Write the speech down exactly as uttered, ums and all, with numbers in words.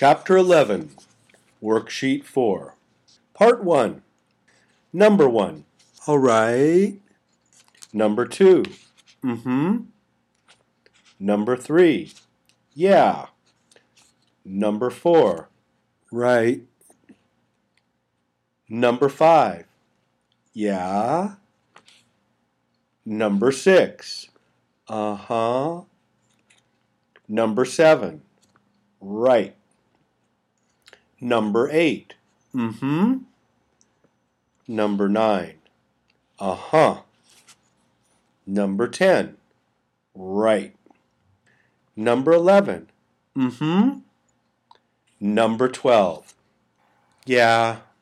Chapter eleven, Worksheet four. Part one. Number one. All right. Number two. Mm-hmm. Number three. Yeah. Number four. Right. Number five. Yeah. Number six. Uh-huh. Number seven. Right. Number eight. Mm-hmm. Number nine. Uh-huh. Number ten. Right. Number eleven. Mm-hmm. Number twelve. Yeah.